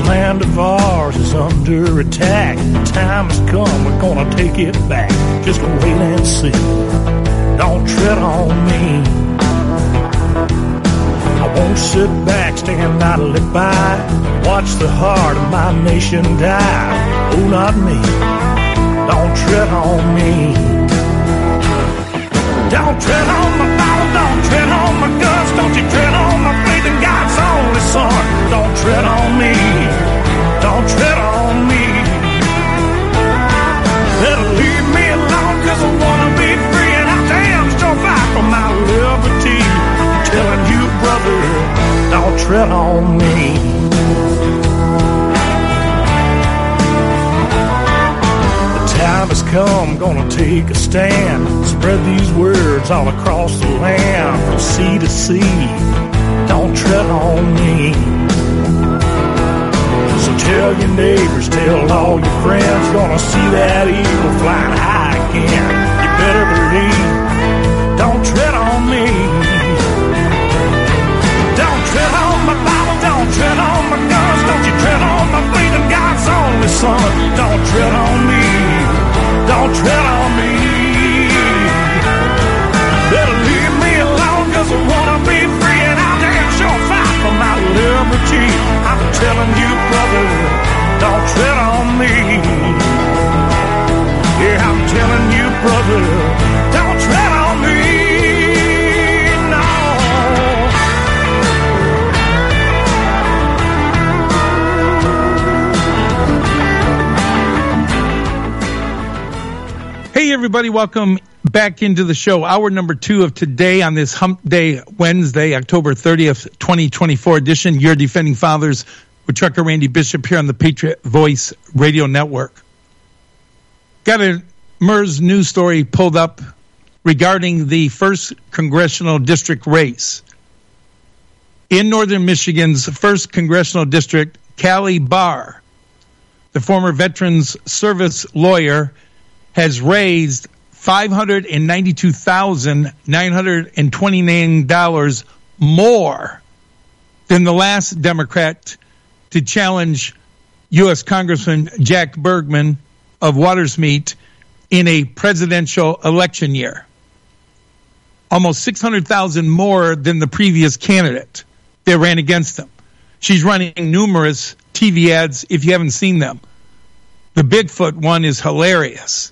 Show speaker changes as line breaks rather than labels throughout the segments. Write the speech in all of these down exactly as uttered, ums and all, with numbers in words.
land of ours is under attack. The time has come, we're gonna take it back. Just wait and see. Don't tread on me. I won't sit back, stand idly by, watch the heart of my nation die. Oh, not me. Don't tread on me. Don't tread on my Bible, don't tread on my guns, don't you tread on my faith in God's only Son. Don't tread on me, don't tread on me. Better leave me alone, cause I wanna be free, and I damn sure fight for my liberty. I'm telling you, brother, don't tread on me. Time has come, gonna take a stand. Spread these words all across the land, from sea to sea. Don't tread on me. So tell your neighbors, tell all your friends, gonna see that eagle flying high again. You better believe. Don't tread on me. Don't tread on my Bible, don't tread on my guns, don't you tread on my faith in God's only Son. Don't tread on me. Don't tread on me. Better leave me alone, cause I wanna be free, and I'll damn sure fight for my liberty. I'm telling you, brother, don't tread on me. Yeah, I'm telling you, brother, don't tread on me.
Hey, everybody, welcome back into the show. Hour number two of today on this Hump Day Wednesday, October thirtieth, twenty twenty-four edition. Your Defending Fathers with Trucker Randy Bishop here on the Patriot Voice Radio Network. Got a M E R S news story pulled up regarding the first congressional district race. In northern Michigan's first congressional district, Callie Barr, the former Veterans Service lawyer, has raised five hundred ninety-two thousand nine hundred twenty-nine dollars more than the last Democrat to challenge U S Congressman Jack Bergman of Watersmeet in a presidential election year. Almost six hundred thousand dollars more than the previous candidate that ran against him. She's running numerous T V ads if you haven't seen them. The Bigfoot one is hilarious.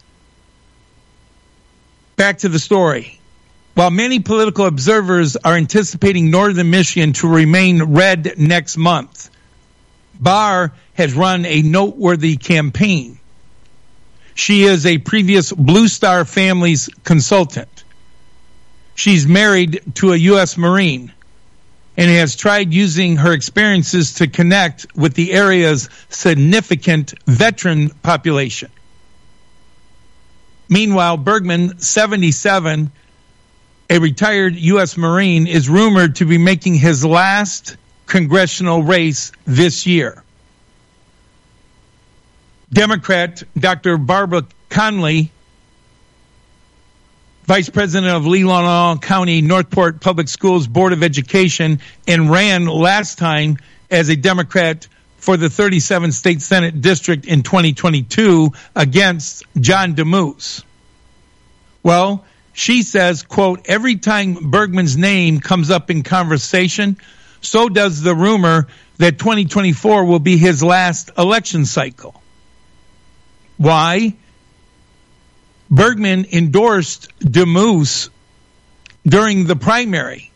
Back to the story. While many political observers are anticipating northern Michigan to remain red next month, Barr has run a noteworthy campaign. She is a previous Blue Star Families consultant. She's married to a U S Marine and has tried using her experiences to connect with the area's significant veteran population. Meanwhile, Bergman, seventy-seven, a retired U S Marine, is rumored to be making his last congressional race this year. Democrat Doctor Barbara Conley, Vice President of Leelanau County Northport Public Schools Board of Education, and ran last time as a Democrat for the thirty-seventh State Senate District in twenty twenty-two against John DeMoose. Well, she says, quote, every time Bergman's name comes up in conversation, so does the rumor that twenty twenty-four will be his last election cycle. Why? Bergman endorsed DeMoose during the primary.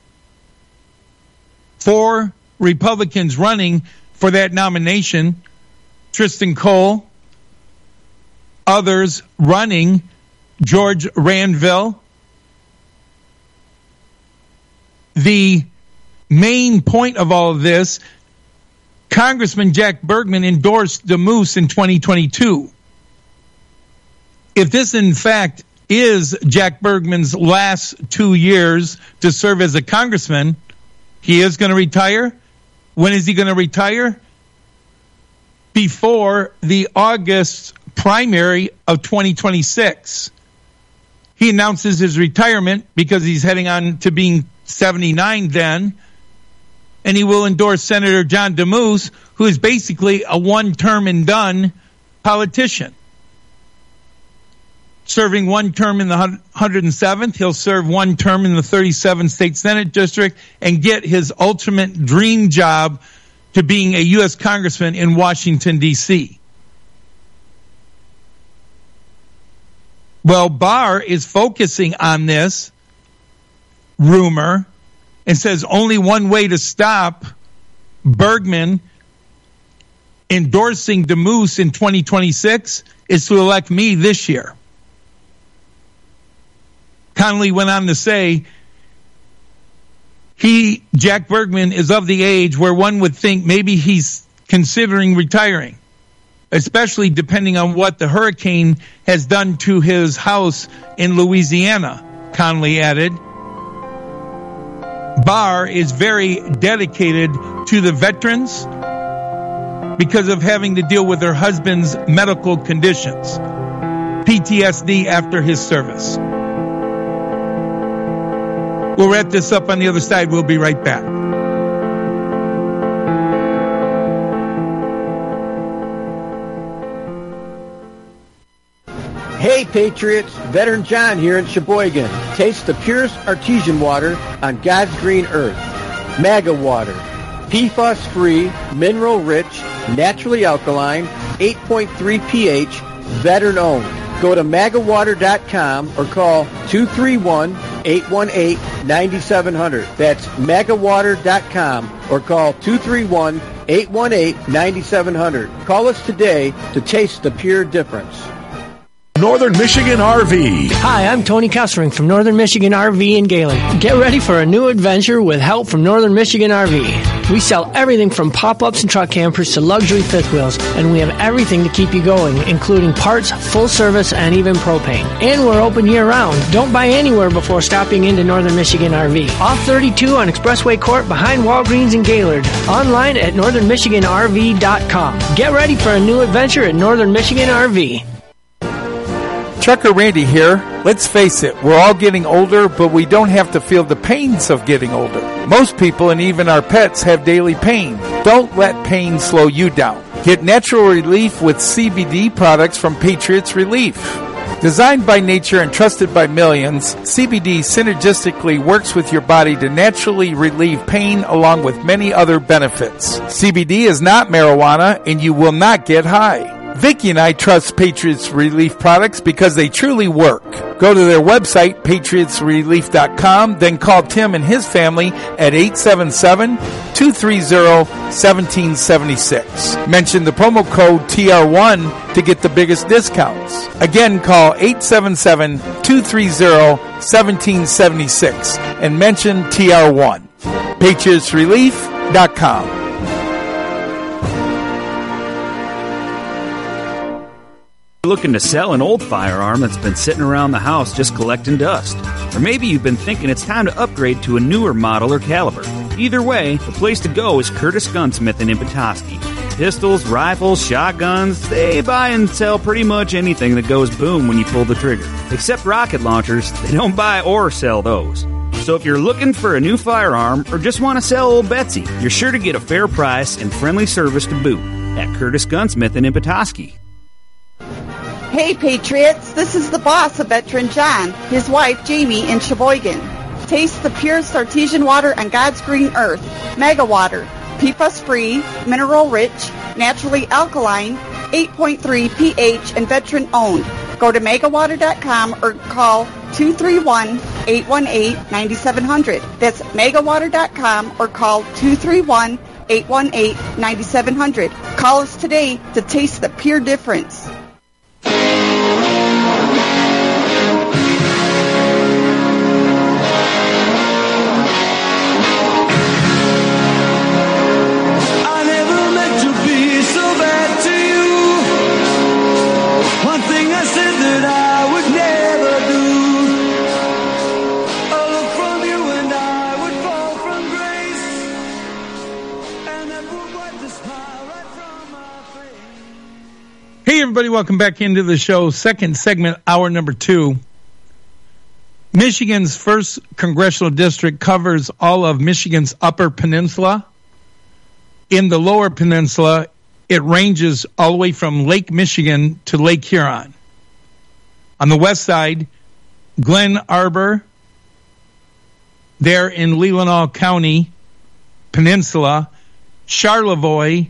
Four Republicans running for that nomination, Tristan Cole, others running, George Ranville. The main point of all of this, Congressman Jack Bergman endorsed DeMoose in twenty twenty-two. If this, in fact, is Jack Bergman's last two years to serve as a congressman, he is going to retire. When is he going to retire? Before the August primary of twenty twenty-six. He announces his retirement because he's heading on to being seventy-nine then. and he will endorse Senator John DeMoose, who is basically a one-term and done politician. Serving one term in the one hundred seventh, he'll serve one term in the thirty-seventh State Senate District and get his ultimate dream job to being a U S congressman in Washington, D C Well, Barr is focusing on this rumor and says only one way to stop Bergman endorsing DeMoose in twenty twenty-six is to elect me this year. Connolly went on to say, he, Jack Bergman, is of the age where one would think maybe he's considering retiring, especially depending on what the hurricane has done to his house in Louisiana, Connolly added. Barr is very dedicated to the veterans because of having to deal with her husband's medical conditions, P T S D after his service. We'll wrap this up on the other side. We'll be right back.
Hey Patriots, Veteran John here in Sheboygan. Taste the purest artesian water on God's green earth. MAGA water. P FAS-free, mineral-rich, naturally alkaline, eight point three pH, veteran-owned. Go to maga water dot com or call two three one, eight one eight, nine seven zero zero. That's maga water dot com or call two three one, eight one eight, nine seven zero zero. Call us today to taste the pure difference.
Northern Michigan R V.
Hi, I'm Tony Kessering from Northern Michigan R V in Galen. Get ready for a new adventure with help from Northern Michigan R V. We sell everything from pop-ups and truck campers to luxury fifth wheels, and we have everything to keep you going, including parts, full service, and even propane. And we're open year-round. Don't buy anywhere before stopping into Northern Michigan R V. Off thirty-two on Expressway Court behind Walgreens in Gaylord. Online at northern michigan r v dot com. Get ready for a new adventure at Northern Michigan R V.
Trucker Randy here. Let's face it, we're all getting older, but we don't have to feel the pains of getting older. Most people and even our pets have daily pain. Don't let pain slow you down. Get natural relief with C B D products from Patriots Relief. Designed by nature and trusted by millions, C B D synergistically works with your body to naturally relieve pain along with many other benefits. C B D is not marijuana and you will not get high. Vicki and I trust Patriots Relief products because they truly work. Go to their website, patriots relief dot com, then call Tim and his family at eight seven seven, two three zero, one seven seven six. Mention the promo code T R one to get the biggest discounts. Again, call eight seven seven, two three zero, one seven seven six and mention T R one. patriots relief dot com.
Looking to sell an old firearm that's been sitting around the house just collecting dust. Or maybe you've been thinking it's time to upgrade to a newer model or caliber. Either way, the place to go is Curtis Gunsmith in Petoskey. Pistols, rifles, shotguns, they buy and sell pretty much anything that goes boom when you pull the trigger. Except rocket launchers, they don't buy or sell those. So if you're looking for a new firearm or just want to sell old Betsy, you're sure to get a fair price and friendly service to boot at Curtis Gunsmith in Petoskey.
Hey Patriots, this is the boss of Veteran John, his wife Jamie in Sheboygan. Taste the purest artesian water on God's green earth, MAGA water, P FAS-free, mineral-rich, naturally alkaline, eight point three pH, and veteran-owned. Go to maga water dot com or call two three one, eight one eight, nine seven zero zero. That's maga water dot com or call two three one, eight one eight, nine seven zero zero. Call us today to taste the pure difference.
Hey, everybody, welcome back into the show. Second segment, hour number two. Michigan's first congressional district covers all of Michigan's Upper Peninsula, In the lower peninsula, it ranges all the way from Lake Michigan to Lake Huron. On the west side, Glen Arbor, there in Leelanau County Peninsula, Charlevoix,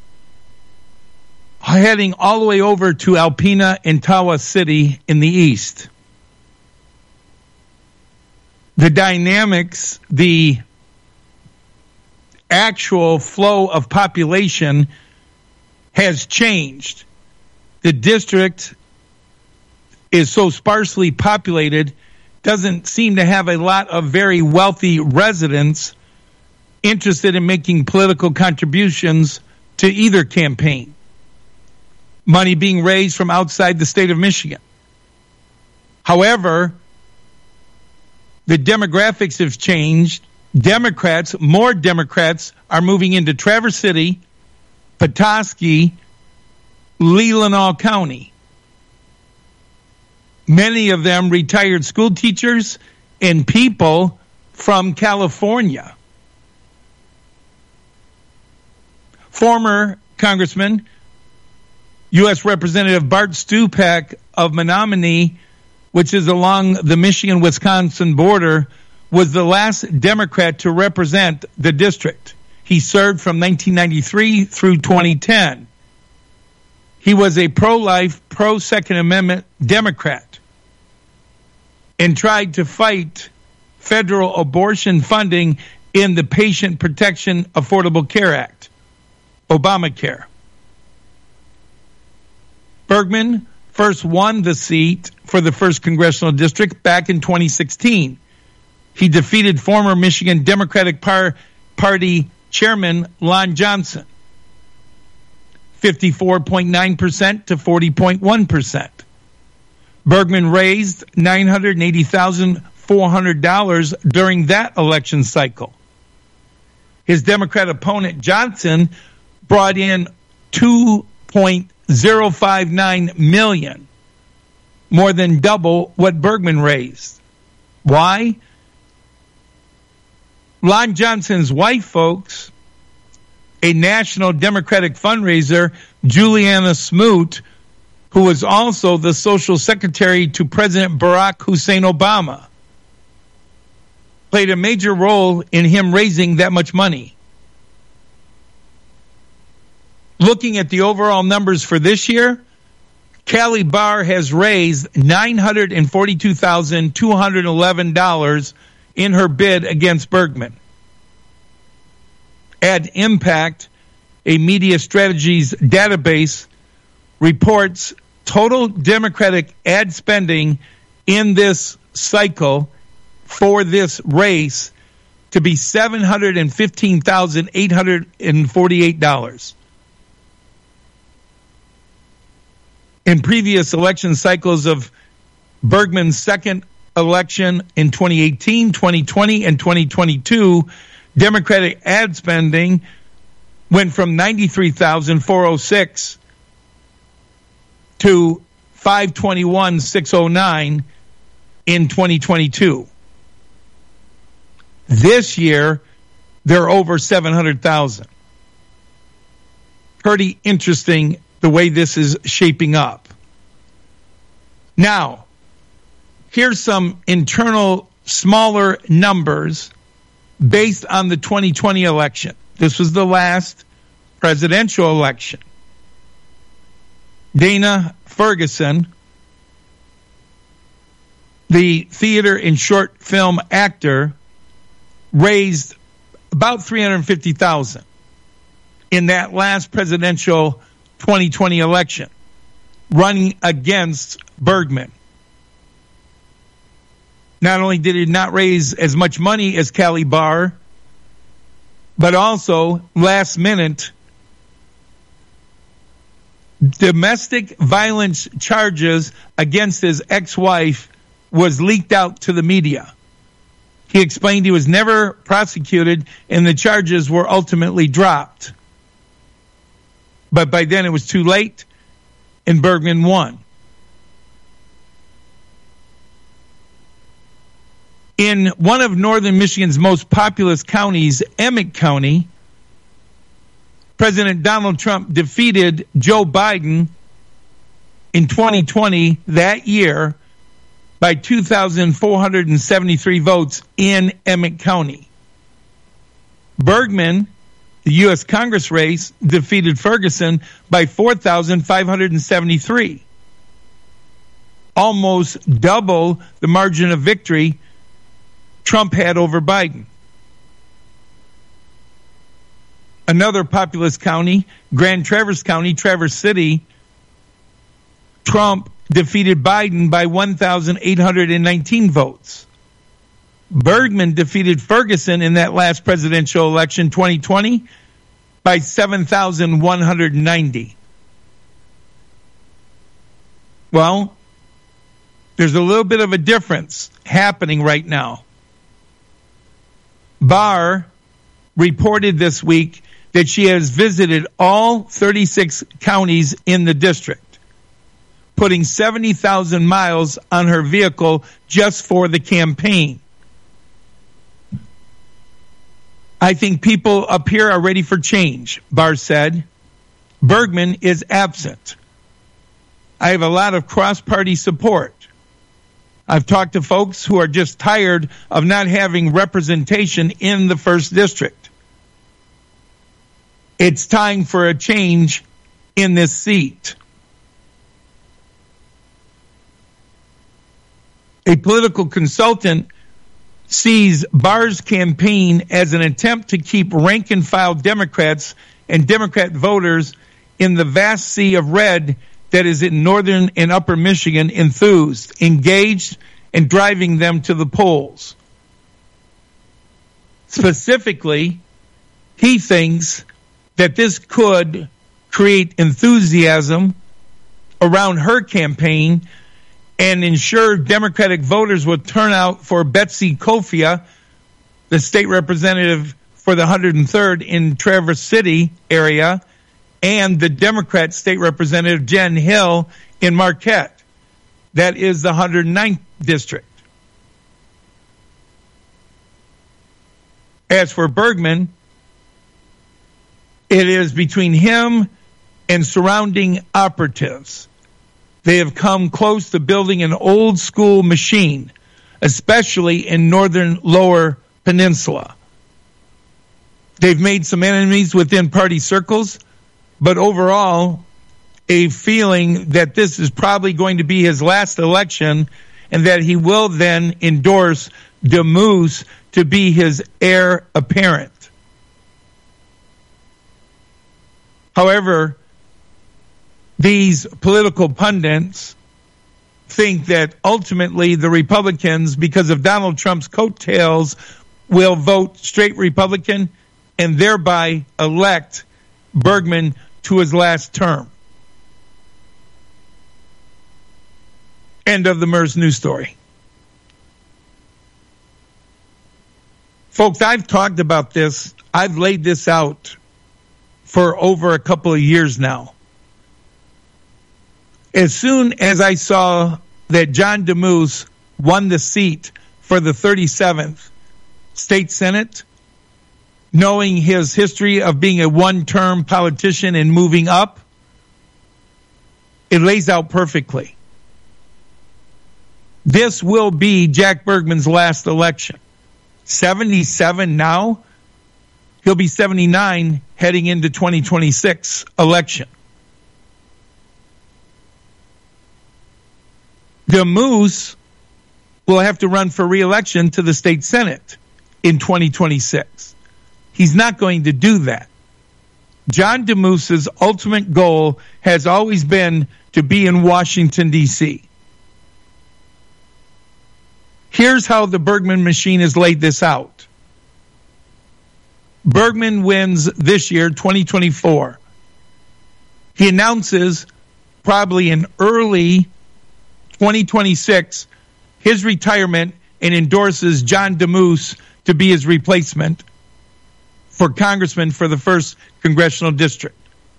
heading all the way over to Alpena and Tawas City in the east. The dynamics, the actual flow of population has changed. The district is so sparsely populated, doesn't seem to have a lot of very wealthy residents interested in making political contributions to either campaign. Money being raised from outside the state of Michigan. However, the demographics have changed. Democrats, more Democrats are moving into Traverse City, Petoskey, Leelanau County. Many of them retired school teachers and people from California. Former Congressman, U S Representative Bart Stupak of Menominee, which is along the Michigan-Wisconsin border, was the last Democrat to represent the district. He served from nineteen ninety-three through twenty ten. He was a pro-life, pro-Second Amendment Democrat and tried to fight federal abortion funding in the Patient Protection Affordable Care Act, Obamacare. Bergman first won the seat for the first congressional district back in twenty sixteen. He defeated former Michigan Democratic Par- Party Chairman Lon Johnson, fifty-four point nine percent to forty point one percent. Bergman raised nine hundred eighty thousand four hundred dollars during that election cycle. His Democrat opponent Johnson brought in two point zero five nine million dollars, more than double what Bergman raised. Why? Lon Johnson's wife, folks, a national Democratic fundraiser, Juliana Smoot, who was also the social secretary to President Barack Hussein Obama, played a major role in him raising that much money. Looking at the overall numbers for this year, Callie Barr has raised nine hundred forty-two thousand two hundred eleven dollars in her bid against Bergman. Ad Impact, a media strategies database, reports total Democratic ad spending in this cycle for this race to be seven hundred fifteen thousand eight hundred forty-eight dollars. In previous election cycles of Bergman's second election in twenty eighteen, twenty twenty, and twenty twenty-two, Democratic ad spending went from ninety-three thousand four hundred six to five hundred twenty-one thousand six hundred nine in twenty twenty-two. This year, they're over seven hundred thousand. Pretty interesting the way this is shaping up. Now, here's some internal smaller numbers based on the twenty twenty election. This was the last presidential election. Dana Ferguson, the theater and short film actor, raised about three hundred fifty thousand dollars in that last presidential twenty twenty election, running against Bergman. Not only did he not raise as much money as Callie Barr, but also last minute domestic violence charges against his ex-wife was leaked out to the media. He explained he was never prosecuted and the charges were ultimately dropped. But by then it was too late and Bergman won. In one of northern Michigan's most populous counties, Emmett County, President Donald Trump defeated Joe Biden in twenty twenty that year by two thousand four hundred seventy-three votes in Emmett County. Bergman, the U S Congress race, defeated Ferguson by four thousand five hundred seventy-three. Almost double the margin of victory Trump had over Biden. Another populous county, Grand Traverse County, Traverse City, Trump defeated Biden by one thousand eight hundred nineteen votes. Bergman defeated Ferguson in that last presidential election, twenty twenty, by seven thousand one hundred ninety. Well, there's a little bit of a difference happening right now. Barr reported this week that she has visited all thirty-six counties in the district, putting seventy thousand miles on her vehicle just for the campaign. I think people up here are ready for change, Barr said. Bergman is absent. I have a lot of cross-party support. I've talked to folks who are just tired of not having representation in the first district. It's time for a change in this seat. A political consultant sees Barr's campaign as an attempt to keep rank-and-file Democrats and Democrat voters in the vast sea of red that is in northern and upper Michigan enthused, engaged, and driving them to the polls. Specifically, he thinks that this could create enthusiasm around her campaign and ensure Democratic voters will turn out for Betsy Kofia, the state representative for the one hundred third in Traverse City area, and the Democrat state representative Jen Hill in Marquette. That is the one hundred ninth district. As for Bergman, it is between him and surrounding operatives. They have come close to building an old school machine, especially in northern lower peninsula. They've made some enemies within party circles, but overall, a feeling that this is probably going to be his last election and that he will then endorse DeMoose to be his heir apparent. However, these political pundits think that ultimately the Republicans, because of Donald Trump's coattails, will vote straight Republican and thereby elect Bergman to his last term. End of the MERS news story. Folks, I've talked about this. I've laid this out for over a couple of years now. As soon as I saw that John DeMoose won the seat for the thirty-seventh State Senate, knowing his history of being a one-term politician and moving up, it lays out perfectly. This will be Jack Bergman's last election. seventy-seven now. He'll be seventy-nine heading into twenty twenty-six election. DeMoose will have to run for re-election to the state Senate in twenty twenty-six. He's not going to do that. John DeMoose's ultimate goal has always been to be in Washington, D C Here's how the Bergman machine has laid this out. Bergman wins this year, twenty twenty-four. He announces probably in early twenty twenty-six his retirement and endorses John DeMoose to be his replacement for congressman for the first congressional district.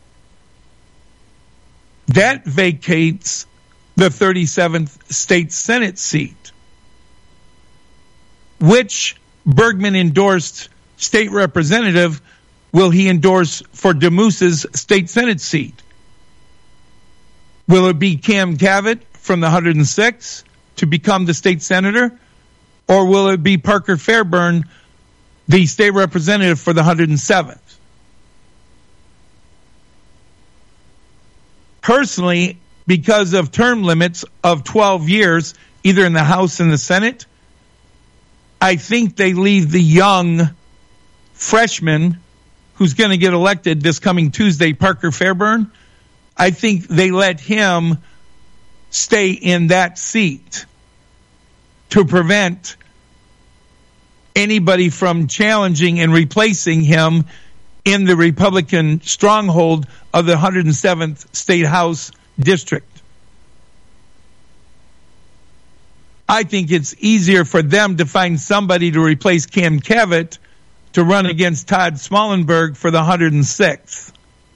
That vacates the thirty-seventh state Senate seat, which Bergman endorsed state representative will he endorse for DeMoose's state Senate seat? Will it be Cam Cavett from the one hundred sixth to become the state senator? Or will it be Parker Fairburn, the state representative for the one hundred seventh? Personally, because of term limits of twelve years, either in the House and the Senate, I think they leave the young freshman who's going to get elected this coming Tuesday, Parker Fairburn. I think they let him stay in that seat to prevent anybody from challenging and replacing him in the Republican stronghold of the one hundred seventh State House District. I think it's easier for them to find somebody to replace Cam Cavett to run against Todd Smallenberg for the one hundred sixth.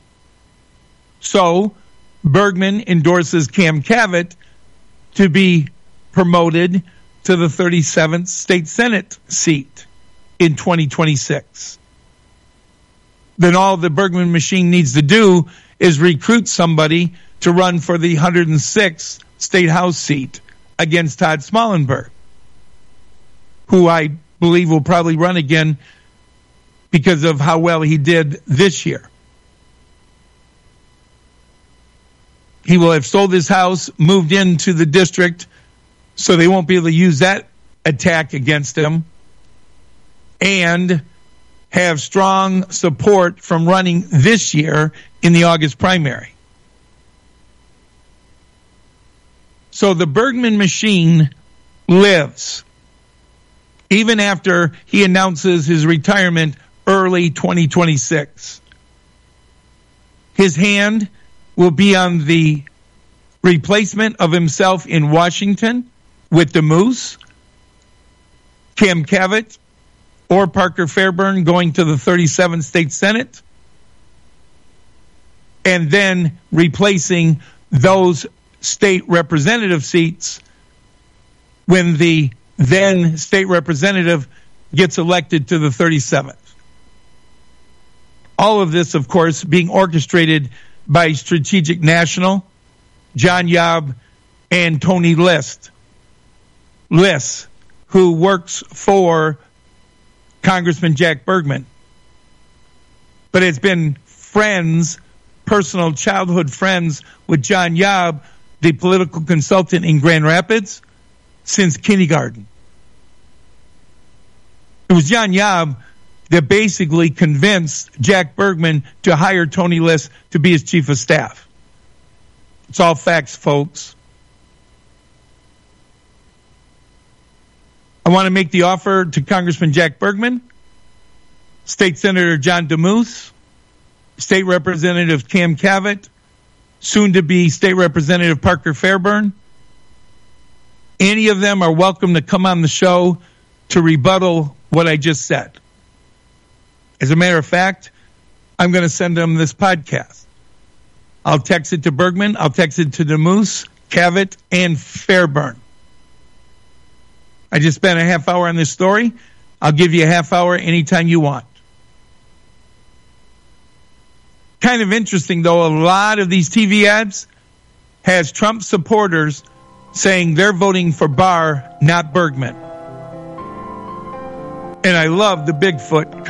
So, Bergman endorses Cam Cavett to be promoted to the thirty-seventh State Senate seat in twenty twenty-six. Then all the Bergman machine needs to do is recruit somebody to run for the one hundred sixth State House seat against Todd Smallenberg, who I believe will probably run again because of how well he did this year. He will have sold his house, moved into the district, so they won't be able to use that attack against him, and have strong support from running this year in the August primary. So the Bergman machine lives, even after he announces his retirement early twenty twenty-six. His hand will be on the replacement of himself in Washington with DeMoose, Cam Cavett, or Parker Fairburn going to the thirty-seventh State Senate, and then replacing those state representative seats when the then state representative gets elected to the thirty-seventh. All of this, of course, being orchestrated by Strategic National, John Yob, and Tony List. List, who works for Congressman Jack Bergman, but has been friends, personal childhood friends with John Yob, the political consultant in Grand Rapids, since kindergarten. It was John Yob that basically convinced Jack Bergman to hire Tony List to be his chief of staff. It's all facts, folks. I want to make the offer to Congressman Jack Bergman, State Senator John DeMoose, State Representative Cam Cavett, soon-to-be State Representative Parker Fairburn. Any of them are welcome to come on the show to rebuttal what I just said. As a matter of fact, I'm going to send them this podcast. I'll text it to Bergman, I'll text it to DeMoose, Cavett, and Fairburn. I just spent a half hour on this story. I'll give you a half hour anytime you want. Kind of interesting, though, a lot of these T V ads has Trump supporters saying they're voting for Barr, not Bergman. And I love the Bigfoot